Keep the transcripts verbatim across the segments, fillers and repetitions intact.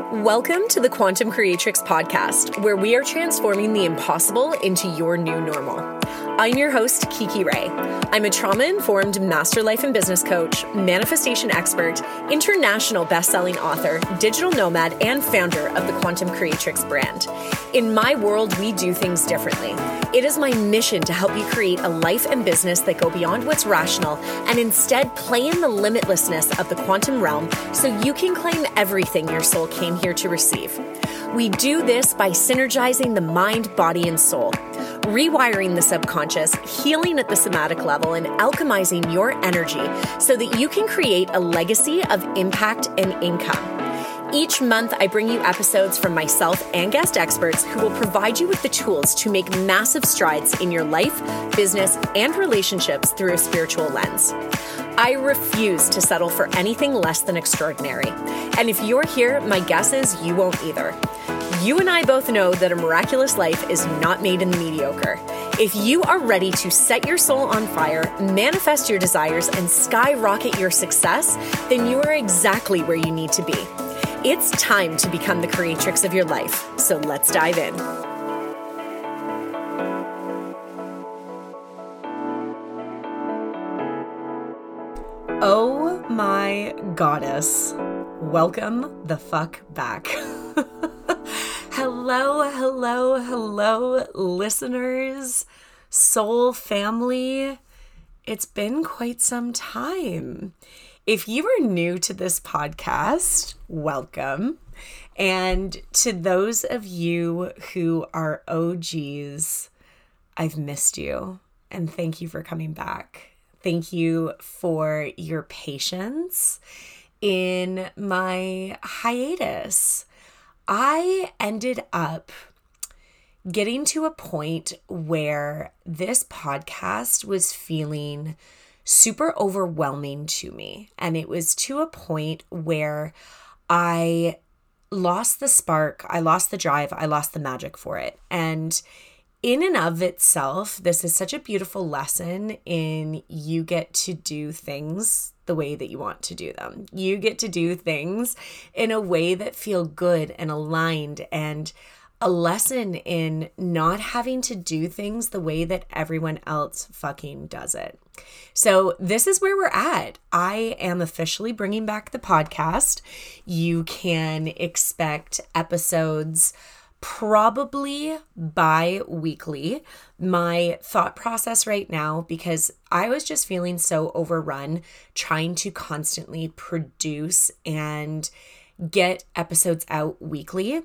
Welcome to the Quantum Creatrix podcast, where we are transforming the impossible into your new normal. I'm your host, Kiki Ray. I'm a trauma-informed master life and business coach, manifestation expert, international best-selling author, digital nomad, and founder of the Quantum Creatrix brand. In my world, we do things differently. It is my mission to help you create a life and business that go beyond what's rational and instead play in the limitlessness of the quantum realm so you can claim everything your soul came here to receive. We do this by synergizing the mind, body, and soul, rewiring the subconscious, healing at the somatic level, and alchemizing your energy so that you can create a legacy of impact and income. Each month, I bring you episodes from myself and guest experts who will provide you with the tools to make massive strides in your life, business, and relationships through a spiritual lens. I refuse to settle for anything less than extraordinary. And if you're here, my guess is you won't either. You and I both know that a miraculous life is not made in the mediocre. If you are ready to set your soul on fire, manifest your desires, and skyrocket your success, then you are exactly where you need to be. It's time to become the creatrix of your life. So let's dive in. Oh my goddess. Welcome the fuck back. Hello, hello, hello, listeners, soul family. It's been quite some time. If you are new to this podcast, welcome. And to those of you who are O Gs, I've missed you. And thank you for coming back. Thank you for your patience in my hiatus. I ended up getting to a point where this podcast was feeling super overwhelming to me. And it was to a point where I lost the spark, I lost the drive, I lost the magic for it. And in and of itself, this is such a beautiful lesson in you get to do things the way that you want to do them. You get to do things in a way that feel good and aligned, and a lesson in not having to do things the way that everyone else fucking does it. So this is where we're at. I am officially bringing back the podcast. You can expect episodes probably bi-weekly. My thought process right now, because I was just feeling so overrun trying to constantly produce and get episodes out weekly.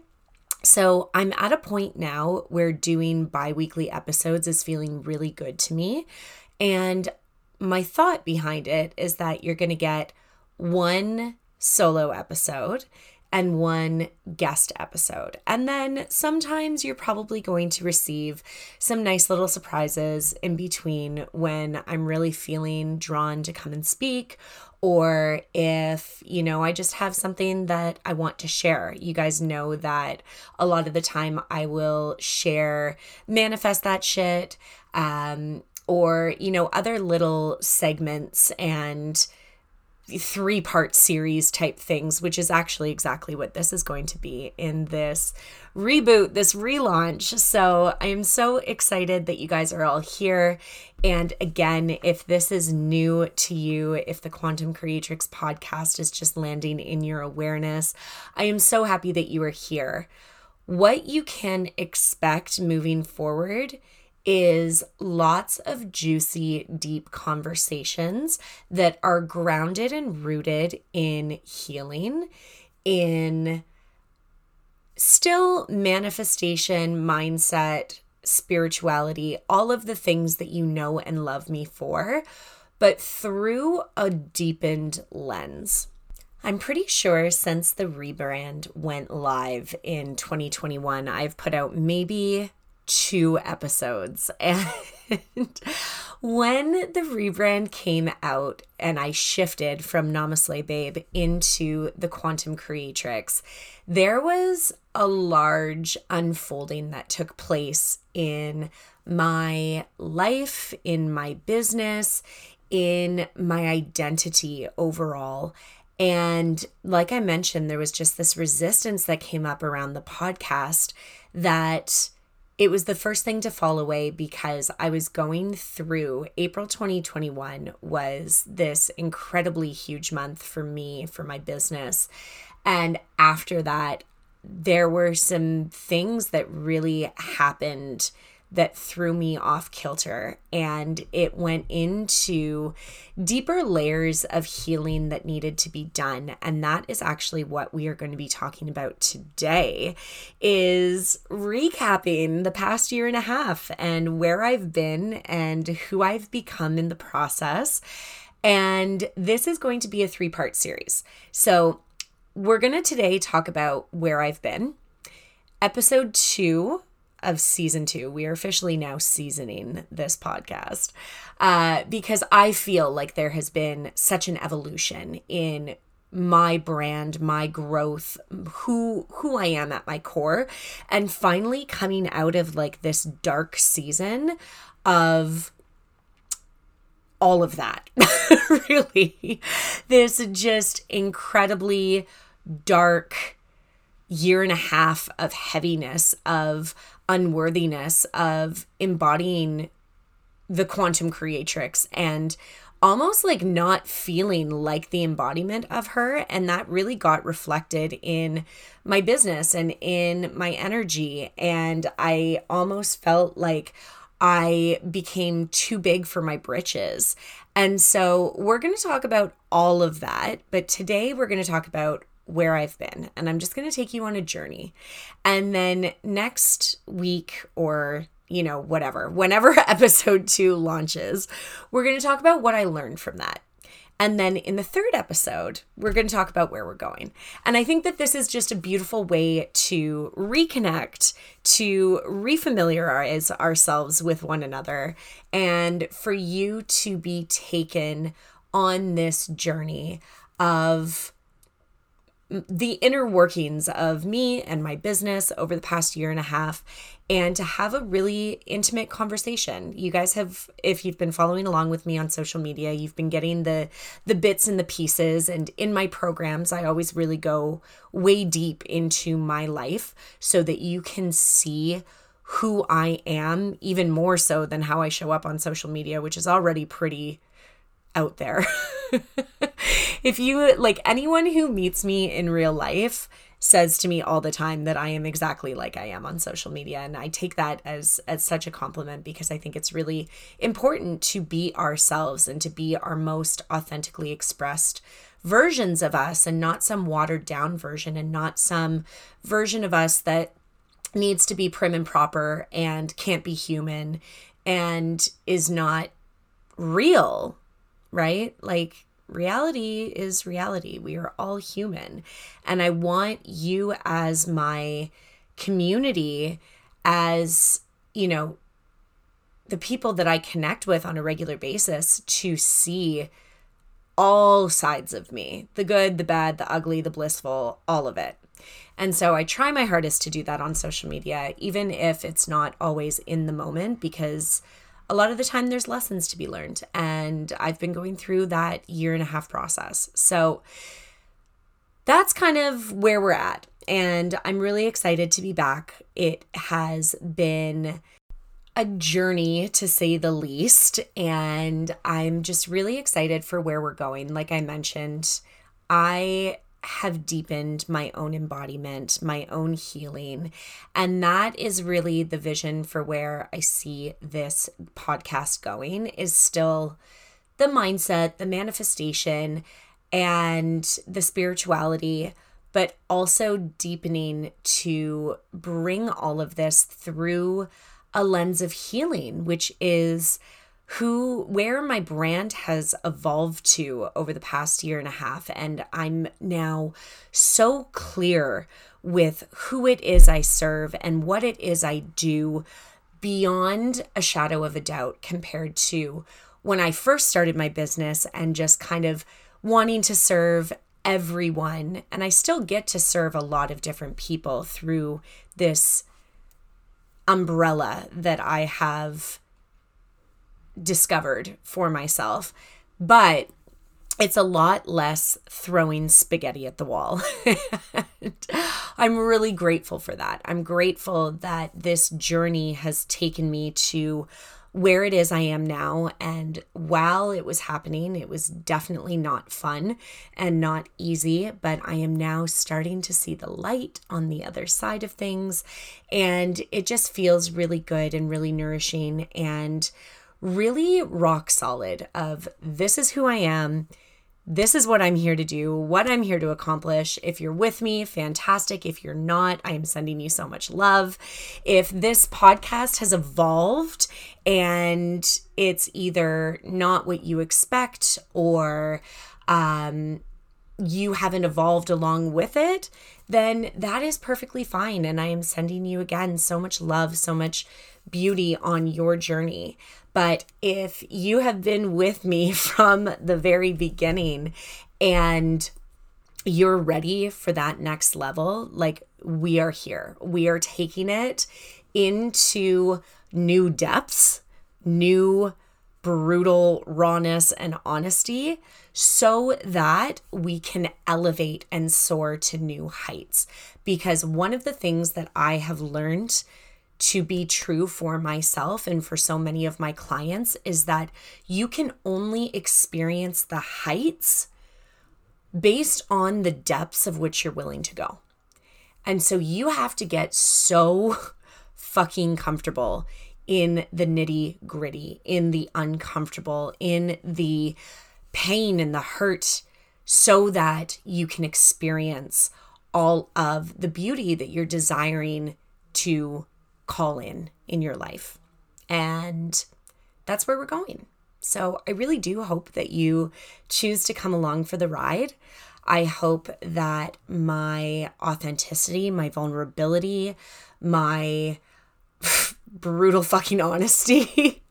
So I'm at a point now where doing bi-weekly episodes is feeling really good to me. And my thought behind it is that you're going to get one solo episode and one guest episode. And then sometimes you're probably going to receive some nice little surprises in between when I'm really feeling drawn to come and speak, or if, you know, I just have something that I want to share. You guys know that a lot of the time I will share, manifest that shit, um, or, you know, other little segments and three-part series type things, which is actually exactly what this is going to be in this reboot, this relaunch. So I am so excited that you guys are all here. And again, if this is new to you, if the Quantum Creatrix podcast is just landing in your awareness, I am so happy that you are here. What you can expect moving forward is lots of juicy, deep conversations that are grounded and rooted in healing, in still manifestation, mindset, spirituality, all of the things that you know and love me for, but through a deepened lens. I'm pretty sure since the rebrand went live in twenty twenty-one, I've put out maybe two episodes. And when the rebrand came out and I shifted from Namaste Babe into the Quantum Creatrix, there was a large unfolding that took place in my life, in my business, in my identity overall. And like I mentioned, there was just this resistance that came up around the podcast that it was the first thing to fall away because I was going through April twenty twenty-one was this incredibly huge month for me, for my business. And after that, there were some things that really happened that threw me off kilter, and it went into deeper layers of healing that needed to be done. And that is actually what we are going to be talking about today, is recapping the past year and a half and where I've been and who I've become in the process. And this is going to be a three-part series. So we're going to today talk about where I've been. Episode two of season two. We are officially now seasoning this podcast uh, because I feel like there has been such an evolution in my brand, my growth, who who I am at my core, and finally coming out of like this dark season of all of that. Really, this just incredibly dark year and a half of heaviness, of unworthiness, of embodying the quantum creatrix and almost like not feeling like the embodiment of her. And that really got reflected in my business and in my energy. And I almost felt like I became too big for my britches. And so we're going to talk about all of that. But today we're going to talk about where I've been, and I'm just going to take you on a journey. And then next week, or, you know, whatever, whenever episode two launches, we're going to talk about what I learned from that. And then in the third episode, we're going to talk about where we're going. And I think that this is just a beautiful way to reconnect, to refamiliarize ourselves with one another, and for you to be taken on this journey of the inner workings of me and my business over the past year and a half, and to have a really intimate conversation. You guys have, if you've been following along with me on social media, you've been getting the the bits and the pieces. And in my programs, I always really go way deep into my life so that you can see who I am, even more so than how I show up on social media, which is already pretty out there. If you, like, anyone who meets me in real life says to me all the time that I am exactly like I am on social media. And I take that as, as such a compliment, because I think it's really important to be ourselves and to be our most authentically expressed versions of us, and not some watered down version, and not some version of us that needs to be prim and proper and can't be human and is not real, right? Like, reality is reality. We are all human. And I want you as my community, as, you know, the people that I connect with on a regular basis, to see all sides of me, the good, the bad, the ugly, the blissful, all of it. And so I try my hardest to do that on social media, even if it's not always in the moment, because a lot of the time there's lessons to be learned. And I've been going through that year and a half process. So that's kind of where we're at. And I'm really excited to be back. It has been a journey, to say the least. And I'm just really excited for where we're going. Like I mentioned, I have deepened my own embodiment, my own healing. And that is really the vision for where I see this podcast going, is still the mindset, the manifestation, and the spirituality, but also deepening to bring all of this through a lens of healing, which is who, where my brand has evolved to over the past year and a half. And I'm now so clear with who it is I serve and what it is I do, beyond a shadow of a doubt, compared to when I first started my business and just kind of wanting to serve everyone. And I still get to serve a lot of different people through this umbrella that I have discovered for myself. But it's a lot less throwing spaghetti at the wall. I'm really grateful for that. I'm grateful that this journey has taken me to where it is I am now. And while it was happening, it was definitely not fun and not easy, but I am now starting to see the light on the other side of things. And it just feels really good and really nourishing and really rock solid of this is who I am. This is what I'm here to do, what I'm here to accomplish. If you're with me, fantastic. If you're not, I am sending you so much love. If this podcast has evolved and it's either not what you expect or um, you haven't evolved along with it, then that is perfectly fine. And I am sending you again so much love, so much beauty on your journey. But if you have been with me from the very beginning and you're ready for that next level, like we are here. We are taking it into new depths, new brutal rawness and honesty so that we can elevate and soar to new heights. Because one of the things that I have learned to be true for myself and for so many of my clients is that you can only experience the heights based on the depths of which you're willing to go. And so you have to get so fucking comfortable in the nitty gritty, in the uncomfortable, in the pain and the hurt so that you can experience all of the beauty that you're desiring to call in in your life. And that's where we're going. So I really do hope that you choose to come along for the ride. I hope that my authenticity, my vulnerability, my brutal fucking honesty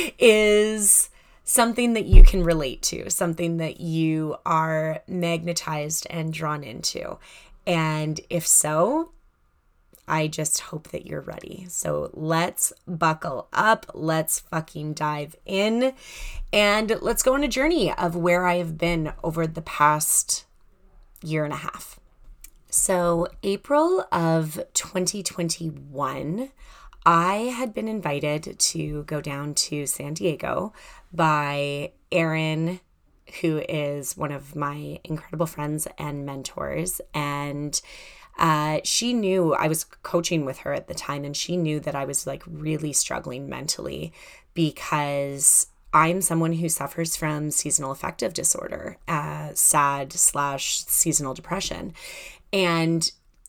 is something that you can relate to, something that you are magnetized and drawn into. And if so, I just hope that you're ready. So let's buckle up. Let's fucking dive in. And let's go on a journey of where I have been over the past year and a half. So April of twenty twenty-one, I had been invited to go down to San Diego by Erin, who is one of my incredible friends and mentors. And Uh, she knew I was coaching with her at the time, and she knew that I was like really struggling mentally because I'm someone who suffers from seasonal affective disorder, uh, SAD slash seasonal depression. And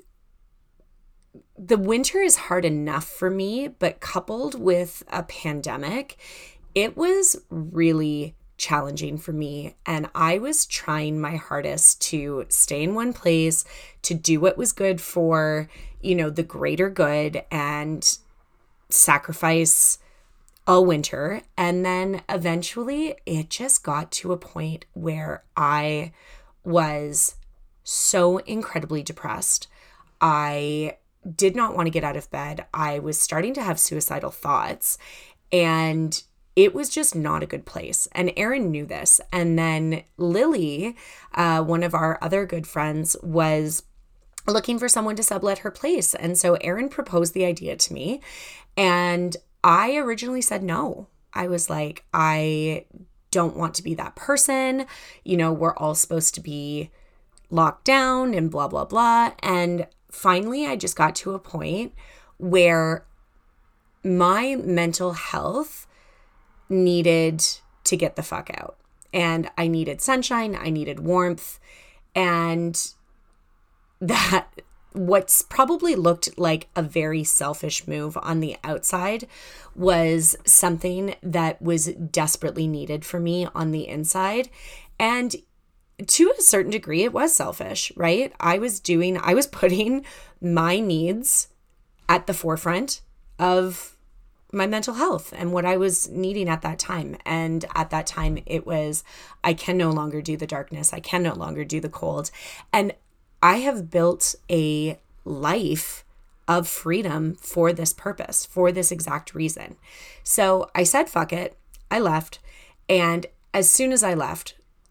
the winter is hard enough for me, but coupled with a pandemic, it was really challenging for me. And I was trying my hardest to stay in one place, to do what was good for, you know, the greater good and sacrifice a winter. And then eventually it just got to a point where I was so incredibly depressed. I did not want to get out of bed. I was starting to have suicidal thoughts, and it was just not a good place. And Erin knew this. And then Lily, uh, one of our other good friends, was looking for someone to sublet her place. And so Erin proposed the idea to me. And I originally said no. I was like, I don't want to be that person. You know, we're all supposed to be locked down and blah, blah, blah. And finally, I just got to a point where my mental health needed to get the fuck out. And I needed sunshine, I needed warmth, and that what's probably looked like a very selfish move on the outside was something that was desperately needed for me on the inside. And to a certain degree, it was selfish, right? I was doing, I was putting my needs at the forefront of my mental health and what I was needing at that time. And at that time, it was, I can no longer do the darkness. I can no longer do the cold. And I have built a life of freedom for this purpose, for this exact reason. So I said, fuck it. I left. And as soon as I left,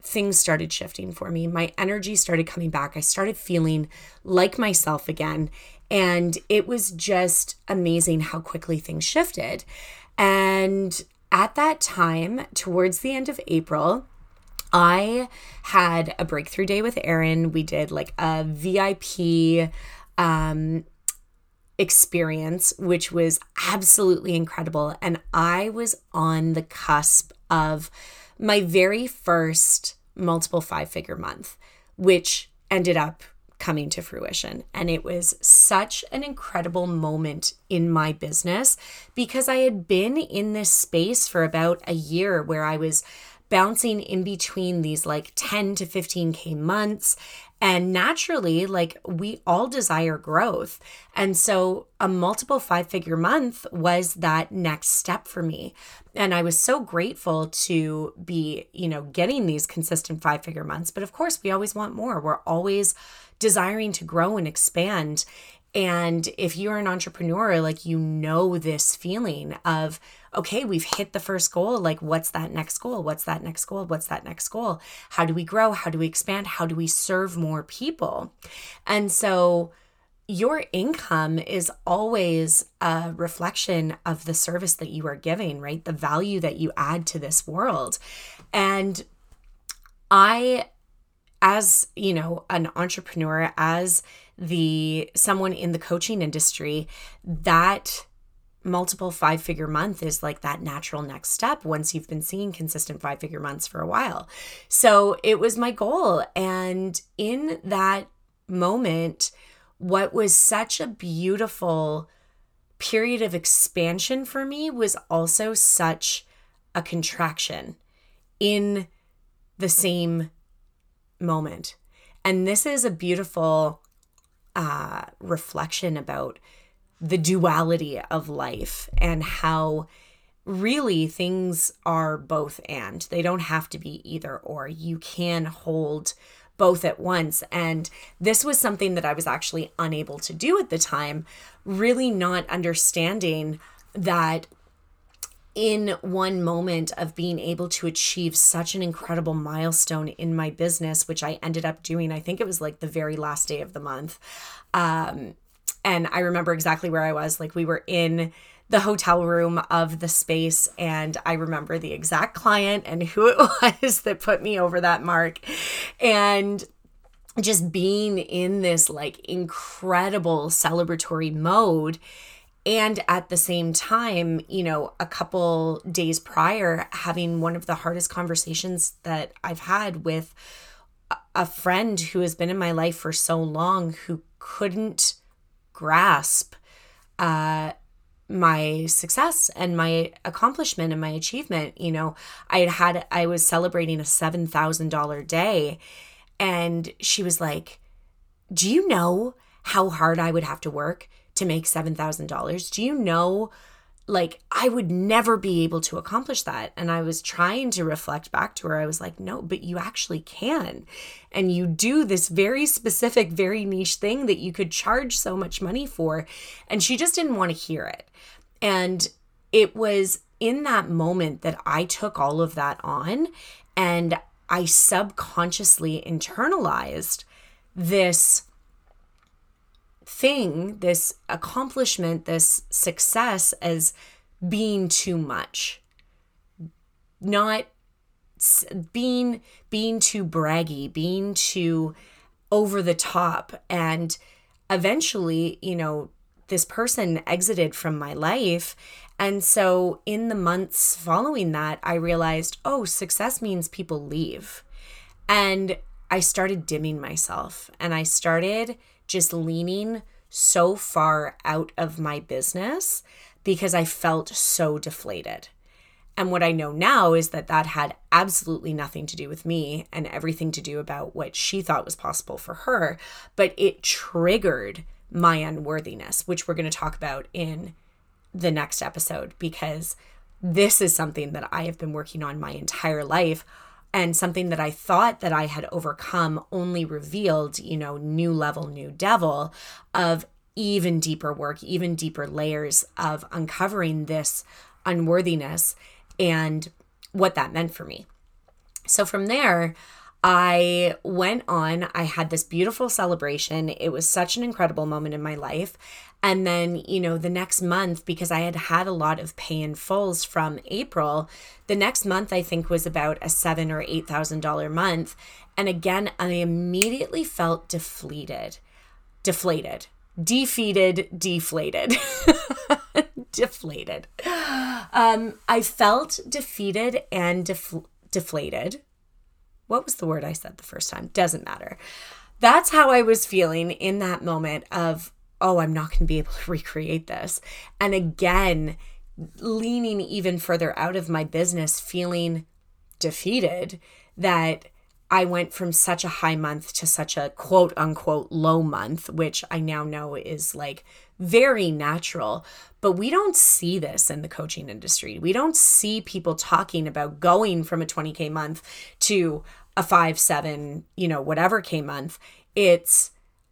things started shifting for me. My energy started coming back. I started feeling like myself again. And it was just amazing how quickly things shifted. And at that time, towards the end of April, I had a breakthrough day with Erin. We did like a V I P um, experience, which was absolutely incredible. And I was on the cusp of my very first multiple five-figure month, which ended up coming to fruition. And it was such an incredible moment in my business because I had been in this space for about a year where I was bouncing in between these like ten to fifteen K months. And naturally, like we all desire growth. And so a multiple five figure month was that next step for me. And I was so grateful to be, you know, getting these consistent five figure months. But of course, we always want more. We're always desiring to grow and expand. And if you're an entrepreneur, like, you know, this feeling of, okay, we've hit the first goal. Like, what's that next goal? What's that next goal? What's that next goal? How do we grow? How do we expand? How do we serve more people? And so your income is always a reflection of the service that you are giving, right? The value that you add to this world. And I, as, you know, an entrepreneur, as the someone in the coaching industry, that multiple five-figure month is like that natural next step once you've been seeing consistent five-figure months for a while. So it was my goal. And in that moment, what was such a beautiful period of expansion for me was also such a contraction in the same moment. And this is a beautiful uh, reflection about the duality of life and how really things are both and. They don't have to be either or. You can hold both at once. And this was something that I was actually unable to do at the time, really not understanding that in one moment of being able to achieve such an incredible milestone in my business, which I ended up doing, I think it was like the very last day of the month. Um, and I remember exactly where I was. Like, we were in the hotel room of the space, and I remember the exact client and who it was that put me over that mark. And just being in this like incredible celebratory mode. And at the same time, you know, a couple days prior, having one of the hardest conversations that I've had with a friend who has been in my life for so long, who couldn't grasp uh, my success and my accomplishment and my achievement. You know, I had had, I was celebrating a seven thousand dollars day, and she was like, do you know how hard I would have to work to make seven thousand dollars? Do you know, like, I would never be able to accomplish that. And I was trying to reflect back to her. I was like, no, but you actually can. And you do this very specific, very niche thing that you could charge so much money for. And she just didn't want to hear it. And it was in that moment that I took all of that on, and I subconsciously internalized this thing, this accomplishment, this success as being too much, not being, being too braggy, being too over the top. And eventually, you know, this person exited from my life. And so in the months following that, I realized, oh, success means people leave. And I started dimming myself, and I started just leaning so far out of my business because I felt so deflated. And what I know now is that that had absolutely nothing to do with me and everything to do about what she thought was possible for her, but it triggered my unworthiness, which we're going to talk about in the next episode, because this is something that I have been working on my entire life. And something that I thought that I had overcome only revealed, you know, new level, new devil of even deeper work, even deeper layers of uncovering this unworthiness and what that meant for me. So from there, I went on, I had this beautiful celebration. It was such an incredible moment in my life. And then, you know, the next month, because I had had a lot of pay in fulls from April, the next month I think was about a seven or eight thousand dollar month. And again, I immediately felt deflated, deflated, defeated, deflated, deflated. Um, I felt defeated and def- deflated. What was the word I said the first time? Doesn't matter. That's how I was feeling in that moment of, oh, I'm not going to be able to recreate this. And again, leaning even further out of my business, feeling defeated that I went from such a high month to such a quote unquote low month, which I now know is like very natural. But we don't see this in the coaching industry. We don't see people talking about going from a twenty K month to a five, seven, you know, whatever K month. It's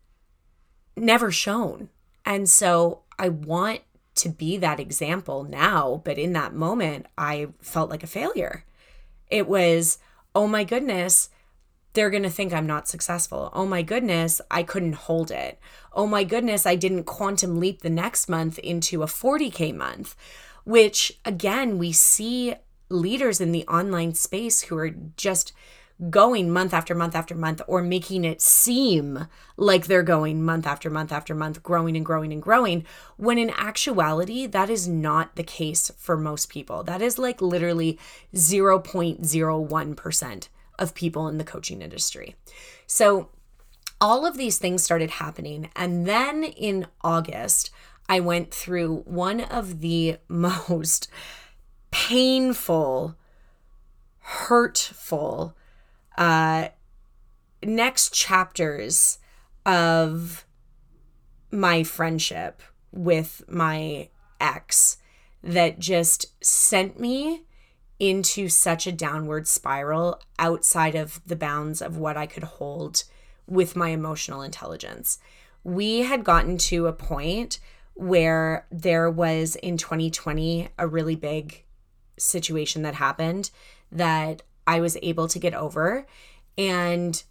never shown. And so I want to be that example now, but in that moment, I felt like a failure. It was, oh my goodness, they're going to think I'm not successful. Oh my goodness, I couldn't hold it. Oh my goodness, I didn't quantum leap the next month into a forty K month, which again, we see leaders in the online space who are just going month after month after month, or making it seem like they're going month after month after month, growing and growing and growing, when in actuality, that is not the case for most people. That is like literally zero point zero one percent of people in the coaching industry. So all of these things started happening. And then in August, I went through one of the most painful, hurtful, uh, next chapters of my friendship with my ex that just sent me into such a downward spiral outside of the bounds of what I could hold with my emotional intelligence. We had gotten to a point where there was in twenty twenty a really big situation that happened that I was able to get over. And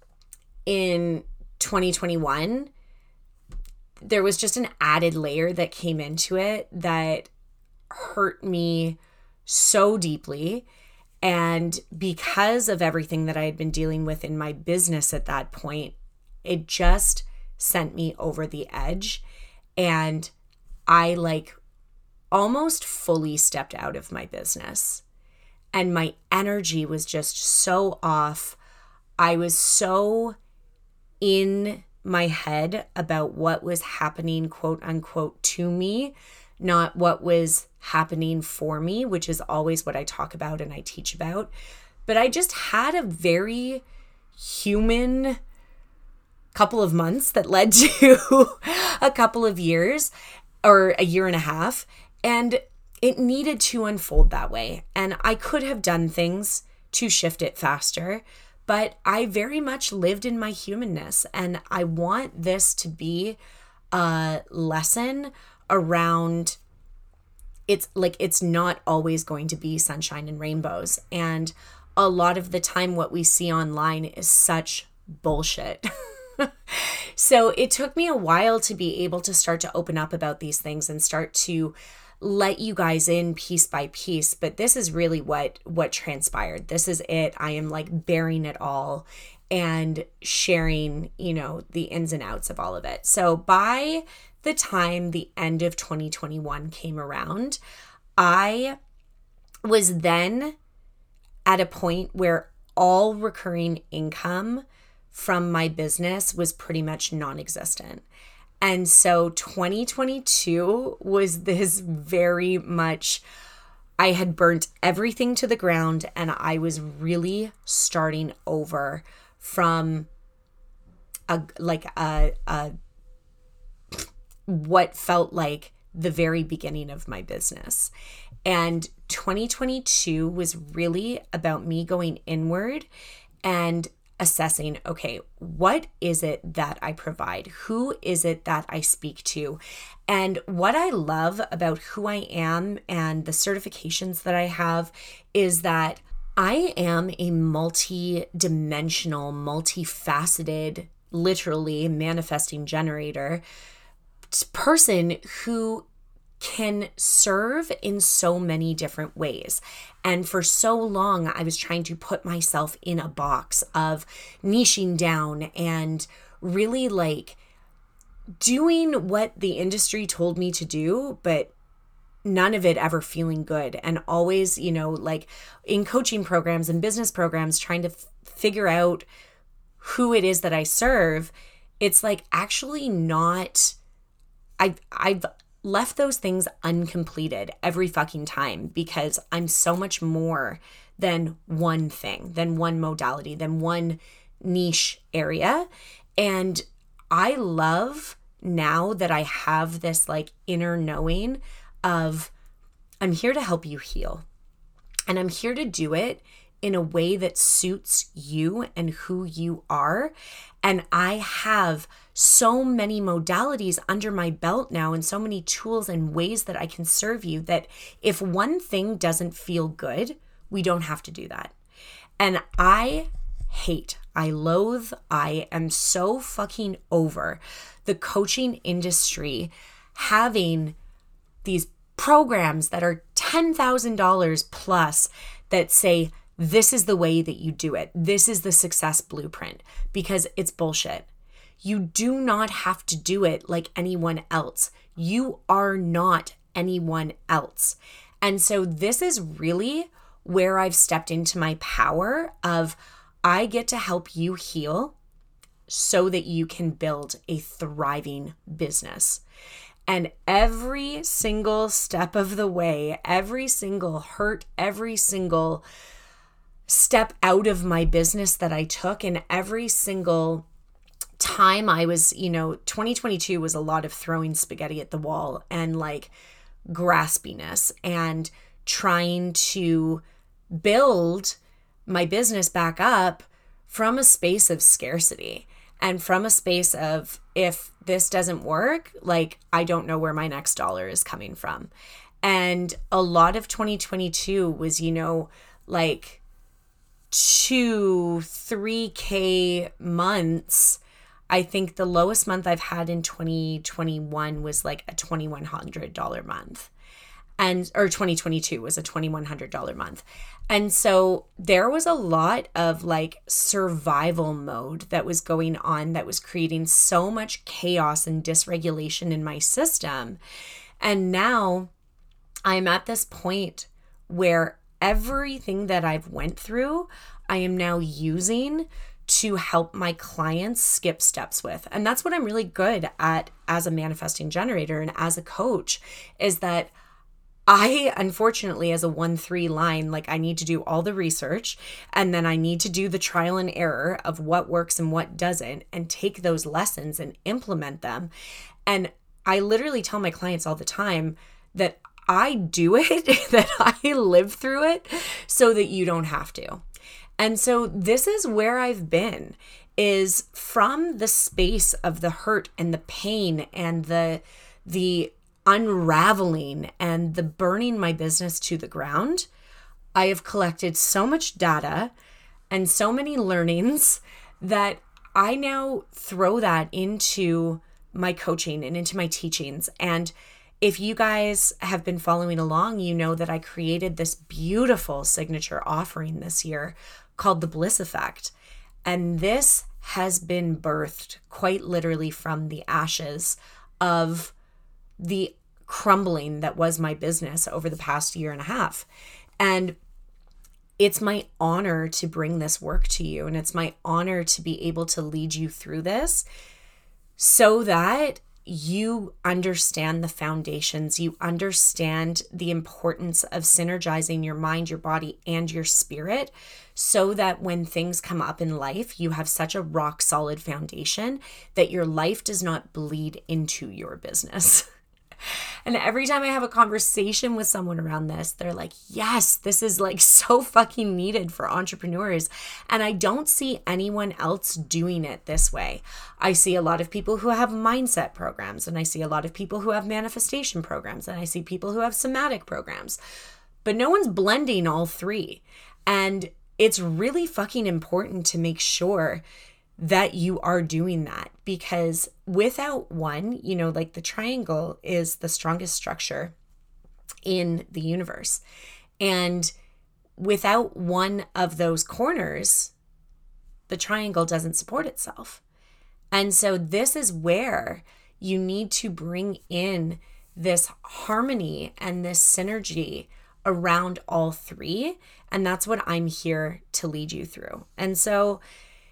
in twenty twenty-one, there was just an added layer that came into it that hurt me so deeply. And because of everything that I had been dealing with in my business at that point, it just sent me over the edge. And I like almost fully stepped out of my business. And my energy was just so off. I was so in my head about what was happening, quote unquote, to me, not what was happening for me, which is always what I talk about and I teach about. But I just had a very human couple of months that led to a couple of years or a year and a half. And it needed to unfold that way. And I could have done things to shift it faster, but I very much lived in my humanness. And I want this to be a lesson around, it's like, it's not always going to be sunshine and rainbows. And a lot of the time what we see online is such bullshit. So it took me a while to be able to start to open up about these things and start to let you guys in piece by piece. But this is really what what transpired. This is it. I am like bearing it all and sharing, you know, the ins and outs of all of it. So by the time the end of twenty twenty-one came around, I was then at a point where all recurring income from my business was pretty much non-existent. And so twenty twenty-two was this very much, I had burnt everything to the ground and I was really starting over from a like a, a what felt like the very beginning of my business. And twenty twenty-two was really about me going inward and assessing, okay, what is it that I provide? Who is it that I speak to? And what I love about who I am and the certifications that I have is that I am a multi-dimensional, multifaceted, literally manifesting generator person who can serve in so many different ways. And for so long, I was trying to put myself in a box of niching down and really like doing what the industry told me to do, but none of it ever feeling good. And always, you know, like in coaching programs and business programs, trying to f- figure out who it is that I serve. It's like actually not, I've, I've left those things uncompleted every fucking time because I'm so much more than one thing, than one modality, than one niche area. And I love now that I have this like inner knowing of I'm here to help you heal. And I'm here to do it in a way that suits you and who you are. And I have so many modalities under my belt now and so many tools and ways that I can serve you that if one thing doesn't feel good, we don't have to do that. And I hate, I loathe, I am so fucking over the coaching industry having these programs that are ten thousand dollars plus that say, this is the way that you do it. This is the success blueprint, because it's bullshit. You do not have to do it like anyone else. You are not anyone else. And so this is really where I've stepped into my power of I get to help you heal so that you can build a thriving business. And every single step of the way, every single hurt, every single step out of my business that I took, and every single time I was, you know, twenty twenty-two was a lot of throwing spaghetti at the wall and like graspiness and trying to build my business back up from a space of scarcity and from a space of, if this doesn't work, like I don't know where my next dollar is coming from. And a lot of twenty twenty-two was, you know, like two, three K months. I think the lowest month I've had in twenty twenty-one was like a twenty-one hundred dollars month. And, or twenty twenty-two was a twenty-one hundred dollars month. And so there was a lot of like survival mode that was going on that was creating so much chaos and dysregulation in my system. And now I'm at this point where everything that I've went through, I am now using to help my clients skip steps with. And that's what I'm really good at as a manifesting generator and as a coach, is that I, unfortunately, as a one three line, like I need to do all the research and then I need to do the trial and error of what works and what doesn't and take those lessons and implement them. And I literally tell my clients all the time that I do it, that I live through it so that you don't have to. And so this is where I've been, is from the space of the hurt and the pain and the the unraveling and the burning my business to the ground. I have collected so much data and so many learnings that I now throw that into my coaching and into my teachings. And if you guys have been following along, you know that I created this beautiful signature offering this year called the Bliss Effect. And this has been birthed quite literally from the ashes of the crumbling that was my business over the past year and a half. And it's my honor to bring this work to you. And it's my honor to be able to lead you through this so that you understand the foundations, you understand the importance of synergizing your mind, your body, and your spirit, so that when things come up in life, you have such a rock solid foundation that your life does not bleed into your business. And every time I have a conversation with someone around this, they're like, yes, this is like so fucking needed for entrepreneurs. And I don't see anyone else doing it this way. I see a lot of people who have mindset programs, and I see a lot of people who have manifestation programs, and I see people who have somatic programs, but no one's blending all three. And it's really fucking important to make sure that you are doing that, because without one, you know, like the triangle is the strongest structure in the universe. And without one of those corners, the triangle doesn't support itself. And so this is where you need to bring in this harmony and this synergy around all three. And that's what I'm here to lead you through. And so,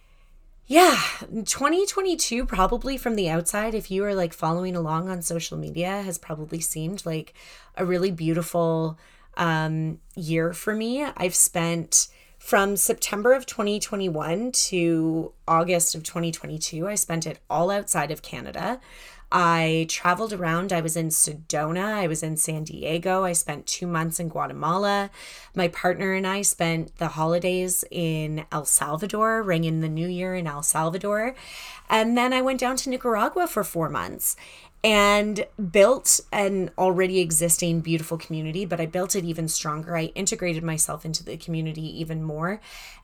yeah, twenty twenty-two probably from the outside, if you are like following along on social media, has probably seemed like a really beautiful um, year for me. I've spent from September of twenty twenty-one to August of twenty twenty-two, I spent it all outside of Canada. I traveled around. I was in Sedona. I was in San Diego. I spent two months in Guatemala. My partner and I spent the holidays in El Salvador, rang in the new year in El Salvador. And then I went down to Nicaragua for four months and built an already existing beautiful community, but I built it even stronger. I integrated myself into the community even more.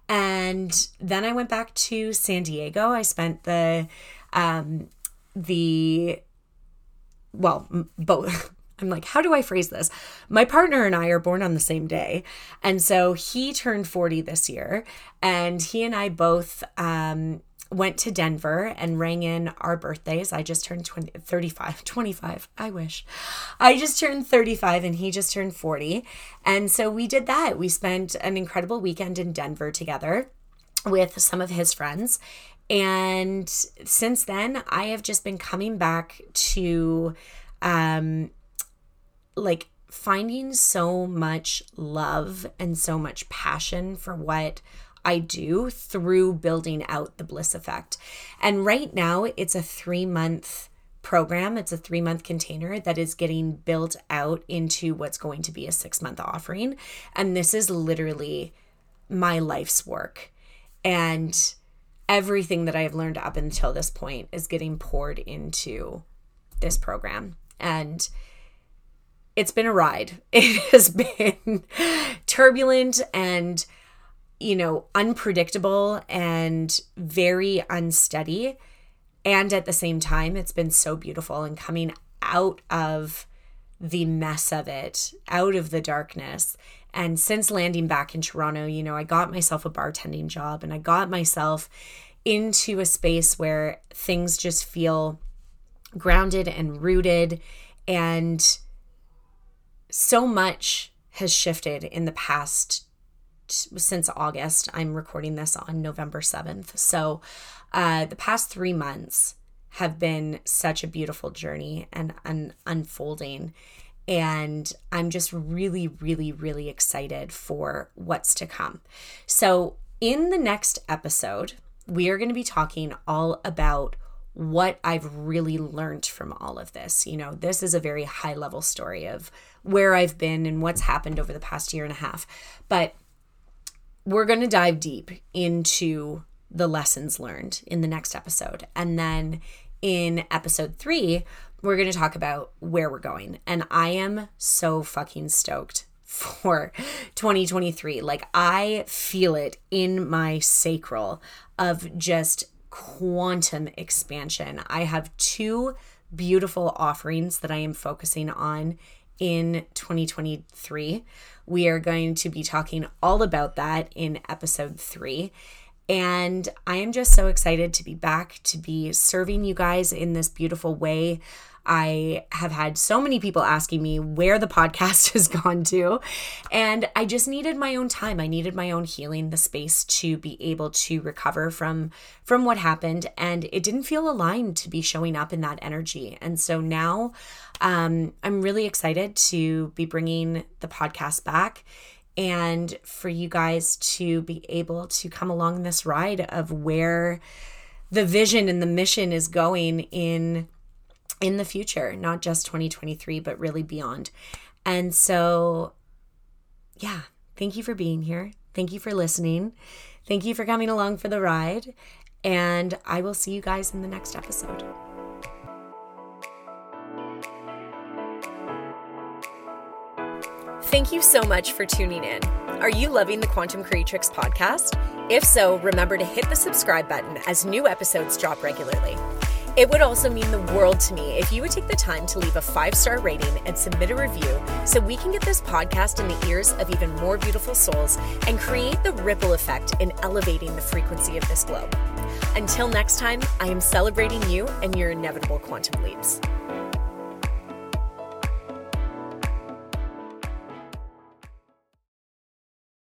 And then I went back to San Diego. I spent the, um, the, well, both. I'm like, how do I phrase this? My partner and I are born on the same day. And so he turned forty this year, and he and I both, um, went to Denver and rang in our birthdays. I just turned twenty, thirty-five, twenty-five. I wish. I just turned thirty-five and he just turned forty. And so we did that. We spent an incredible weekend in Denver together with some of his friends. And since then, I have just been coming back to, um, like finding so much love and so much passion for what I do through building out the Bliss Effect. And right now it's a three month program. It's a three month container that is getting built out into what's going to be a six month offering. And this is literally my life's work. And everything that I've learned up until this point is getting poured into this program. And it's been a ride. It has been turbulent and, you know, unpredictable and very unsteady. And at the same time, it's been so beautiful. And coming out of the mess of it, out of the darkness. And since landing back in Toronto, you know, I got myself a bartending job and I got myself into a space where things just feel grounded and rooted. And so much has shifted in the past since August. I'm recording this on November seventh. So uh, the past three months have been such a beautiful journey and an unfolding. And I'm just really, really, really excited for what's to come. So in the next episode, we are going to be talking all about what I've really learned from all of this. You know, this is a very high level story of where I've been and what's happened over the past year and a half. But we're going to dive deep into the lessons learned in the next episode. And then in episode three, we're going to talk about where we're going. And I am so fucking stoked for twenty twenty-three. Like, I feel it in my sacral of just quantum expansion. I have two beautiful offerings that I am focusing on in twenty twenty-three. We are going to be talking all about that in episode three. And I am just so excited to be back, to be serving you guys in this beautiful way. I have had so many people asking me where the podcast has gone to, and I just needed my own time. I needed my own healing, the space to be able to recover from, from what happened, and it didn't feel aligned to be showing up in that energy. And so now um, I'm really excited to be bringing the podcast back and for you guys to be able to come along this ride of where the vision and the mission is going in in the future, not just twenty twenty-three, but really beyond. And so, yeah, thank you for being here. Thank you for listening. Thank you for coming along for the ride. And I will see you guys in the next episode. Thank you so much for tuning in. Are you loving the Quantum Creatrix podcast? If so, remember to hit the subscribe button as new episodes drop regularly. It would also mean the world to me if you would take the time to leave a five-star rating and submit a review so we can get this podcast in the ears of even more beautiful souls and create the ripple effect in elevating the frequency of this globe. Until next time, I am celebrating you and your inevitable quantum leaps.